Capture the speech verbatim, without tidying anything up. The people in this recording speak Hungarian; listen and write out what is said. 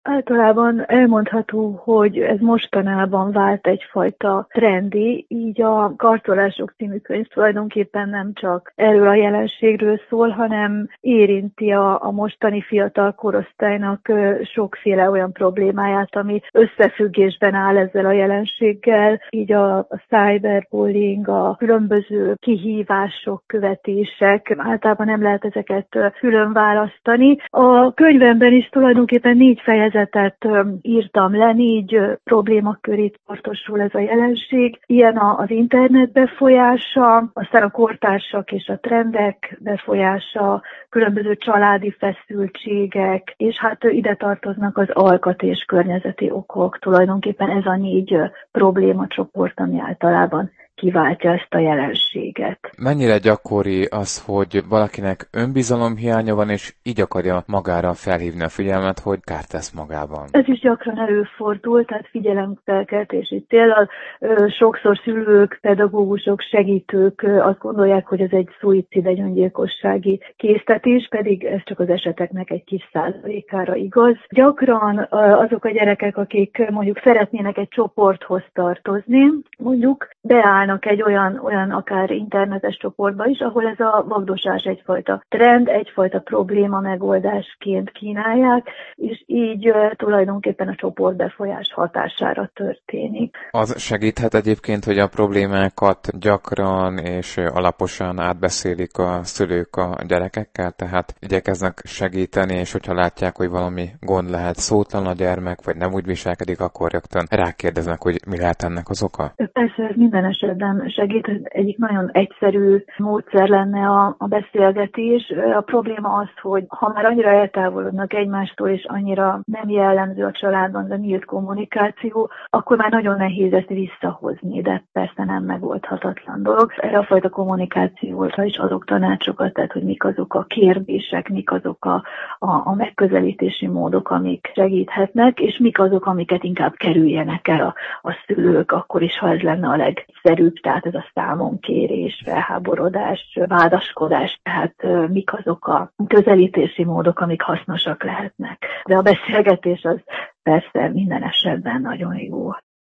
Általában elmondható, hogy ez mostanában vált egyfajta trendi, így a Karcolások című könyv tulajdonképpen nem csak erről a jelenségről szól, hanem érinti a, a mostani fiatal korosztálynak sokféle olyan problémáját, ami összefüggésben áll ezzel a jelenséggel, így a, a cyberbullying, a különböző kihívások, követések, általában nem lehet ezeket külön választani. A könyvemben is tulajdonképpen négy fejezet írtam le, négy problémakörét tartosul ez a jelenség. Ilyen az internet befolyása, aztán a kortársak és a trendek befolyása, különböző családi feszültségek, és hát ide tartoznak az alkat- és környezeti okok. Tulajdonképpen ez a négy problémacsoport, ami általában kiváltja ezt a jelenséget. Mennyire gyakori az, hogy valakinek önbizalomhiánya van, és így akarja magára felhívni a figyelmet, hogy kárt tesz magában? Ez is gyakran előfordul, tehát figyelemfelkeltési céllal. Sokszor szülők, pedagógusok, segítők azt gondolják, hogy ez egy szuicid, egy öngyilkossági késztetés, pedig ez csak az eseteknek egy kis százalékára igaz. Gyakran azok a gyerekek, akik mondjuk szeretnének egy csoporthoz tartozni, mondjuk beállnak egy olyan, olyan akár internetes csoportba is, ahol ez a vagdosás egyfajta trend, egyfajta probléma megoldásként kínálják, és így uh, tulajdonképpen a csoportbefolyás hatására történik. Az segíthet egyébként, hogy a problémákat gyakran és alaposan átbeszélik a szülők a gyerekekkel, tehát igyekeznek segíteni, és hogyha látják, hogy valami gond lehet, szótlan a gyermek, vagy nem úgy viselkedik, akkor rögtön rákérdeznek, hogy mi lehet ennek az oka? Persze ez minden esetben segít. Egyik nagyon egyszerű módszer lenne a, a beszélgetés. A probléma az, hogy ha már annyira eltávolodnak egymástól, és annyira nem jellemző a családban a nyílt kommunikáció, akkor már nagyon nehéz ezt visszahozni, de persze nem megoldhatatlan dolog. Erre a fajta kommunikációra is adok tanácsokat, tehát hogy mik azok a kérdések, mik azok a, a, a megközelítési módok, amik segíthetnek, és mik azok, amiket inkább kerüljenek el a, a szülők, akkor is, ha ez lenne a legszerűbb, tehát ez a számonkérés, felháborodás, vádaskodás, tehát mik azok a közelítési módok, amik hasznosak lehetnek. De a beszélgetés az persze minden esetben nagyon jó.